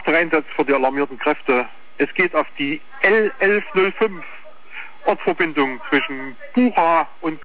Einsatz für die alarmierten Kräfte. Es geht auf die L1105, Ortsverbindung zwischen Bucha und